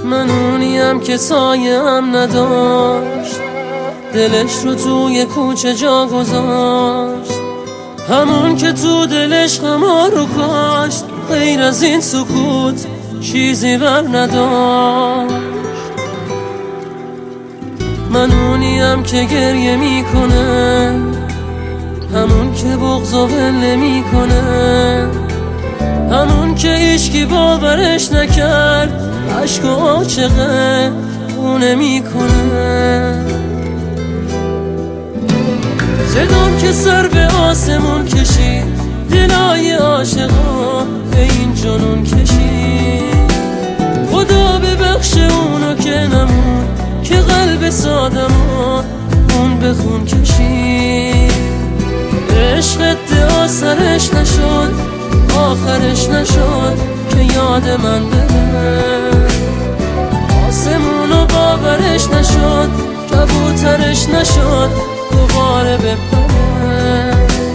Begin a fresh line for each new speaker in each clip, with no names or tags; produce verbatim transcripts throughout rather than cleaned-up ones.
من اونیم که سایه هم نداشت، دلش رو توی کوچه جا گذاشت، همون که تو دلش غما رو کاشت، غیر از این سکوت چیزی بر نداشت. من اونیم که گریه میکنه، همون که بغض و ول نمیکنه، همون که هیچکی باورش نکرد، عشق و عاشقه خونه میکنه. صدام که سر به آسمون کشید، دلای عاشقا به این جنون کشید. خدا ببخش اونو که نمون، که قلب سادمو اون به خون کشید. عشق ادعا سرش نشد، آخرش نشد که یاد من بره. آسمونو باورش نشد، کبوترش نشد دوباره بپره.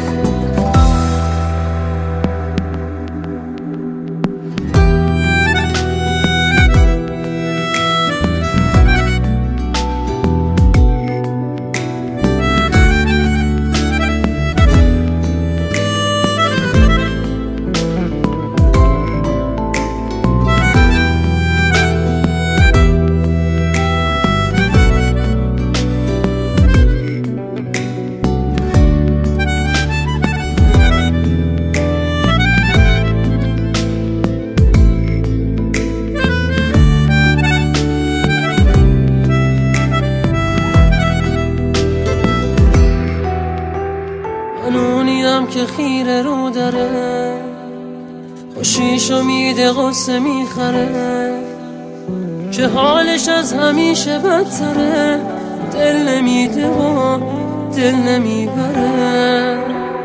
من اونیم که خیره رو داره، خوشیشو میده غصه میخره، که حالش از همیشه بدتره، دل نمیده و دل نمیبره.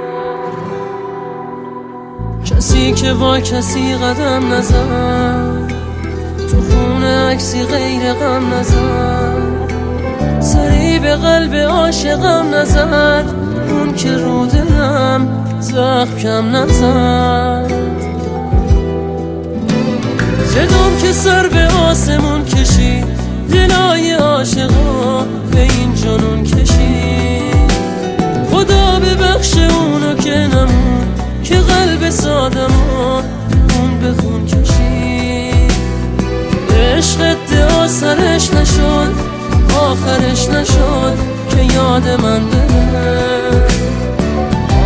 کسی که با کسی قدم نزد، تو خونه عکسی غیر غم نزد، سری به قلب عاشقم نزد، اون که رو دلم زخم کم نزد. صدام که سر به آسمون کشید، دلای عاشقا به این جنون کشید. خدا ببخش اونو که نمون، که قلب سادمو اون به خون کشید. عشق ادعا سرش نشد، آخرش نشد که یاد من بره.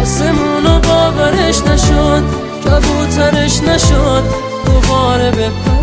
آسمونو باورش نشد، کبوترش نشد دوباره بپره.